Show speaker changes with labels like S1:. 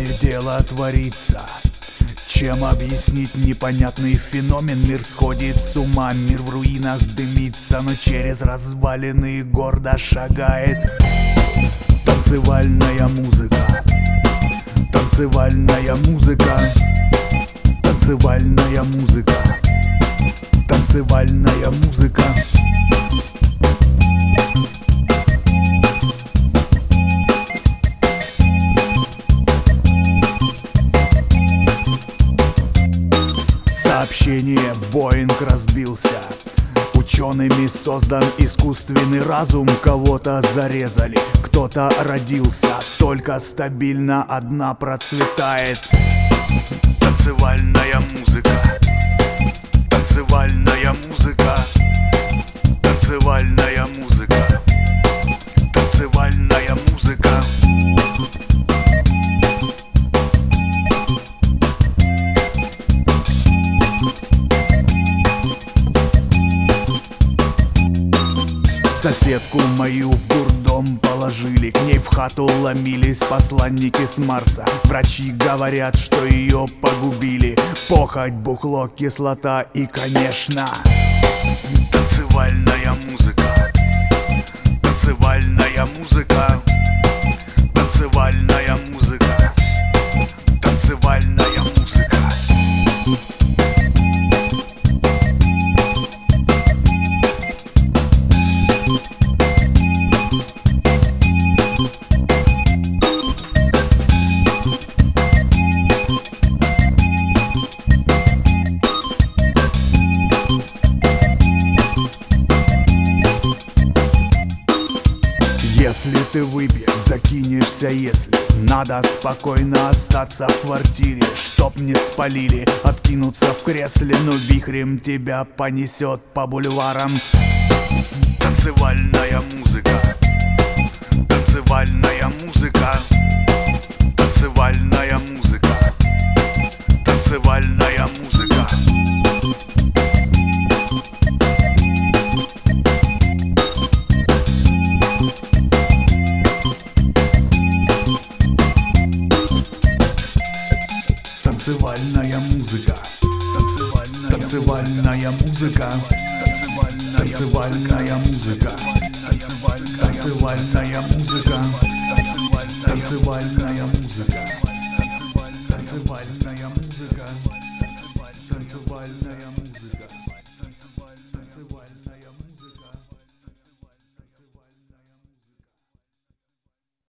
S1: Странное дело творится. Чем объяснить непонятный феномен? Мир сходит с ума, мир в руинах дымится, но через развалины гордо шагает танцевальная музыка. Танцевальная музыка. Танцевальная музыка. Танцевальная музыка. Сообщение: Боинг разбился. Учеными создан искусственный разум. Кого-то зарезали, кто-то родился. Только стабильно одна процветает. Танцевальная музыка. Танцевальная музыка. Танцевальная музыка. Танцевальная музыка. Соседку мою в дурдом положили, к ней в хату ломились посланники с Марса. Врачи говорят, что ее погубили похоть, бухло, кислота и, конечно, танцевальная музыка. Танцевальная музыка. Танцевальная музыка. Танцевальная музыка. Если ты выпьешь, закинешься, если надо спокойно остаться в квартире, чтоб не спалили, откинуться в кресле, но вихрем тебя понесет по бульварам. Танцевальная музыка. Танцевальная музыка. Танцевальная музыка. Танцевальная музыка. Танцевальная музыка. Танцевальная музыка. Танцевальная музыка. Танцевальная музыка. Танцевальная музыка. Танцевальная музыка. Танцевальная музыка.